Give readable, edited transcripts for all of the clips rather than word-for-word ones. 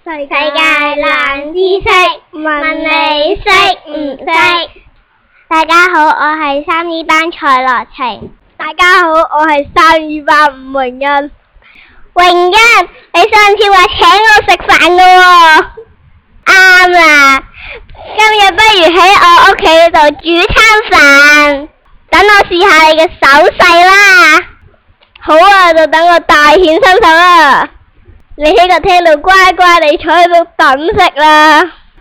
世界冷知識，問你識唔識？大家好，我係3E班蔡樂晴。 大家好，我係3E班吳榮欣。 榮欣，你上次話請我食飯噶喎。啱啦，今日不如喺我屋企度煮餐飯，等我試下你嘅手勢啦。 好啊，就等我大顯身手啦。你喺個廳度乖乖地坐喺度等食啦。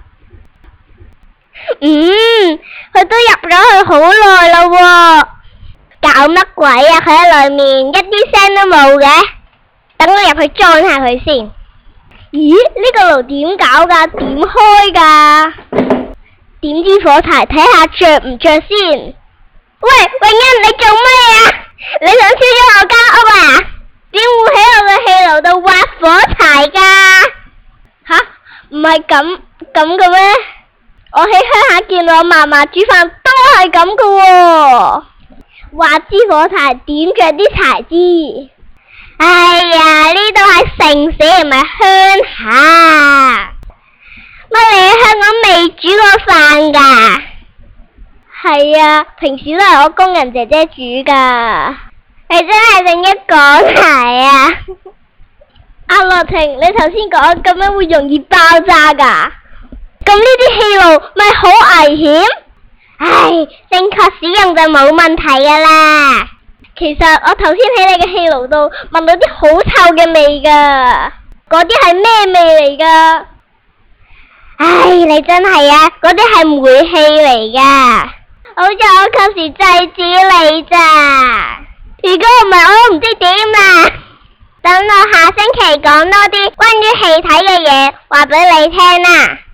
佢都入咗去好耐啦喎，搞乜鬼啊？佢喺裏面一啲聲都冇嘅，等我入去裝下佢先。 咦？呢個爐點搞噶？點開噶？ 點支火柴睇下着唔着先。喂，榮欣，你做咩啊？你想燒咗我間屋啊？點會喺我嘅氣爐度挖火柴噶？ 吓？唔係咁嘅咩？我喺鄉下見我嫲嫲煮飯都係咁噶喎， 挖支火柴點着啲柴枝。哎呀，呢度係城市唔係鄉下。乜你喺香港未煮過飯噶？ 係啊，平時都係我工人姐姐煮噶。 你真係正一講題啊！ 阿樂晴，你頭先講咁樣會容易爆炸噶？咁呢啲氣爐咪好危險？ 唉，正確使用就冇問題噶啦。 其實我頭先喺你嘅氣爐度聞到啲好臭嘅味噶，嗰啲係咩味嚟噶？ 唉，你真係啊，嗰啲係煤氣嚟噶。好在我及時制止你咋。如果唔係我都唔知點啦。等我下星期講多啲關於氣體嘅嘢，話俾你聽啦。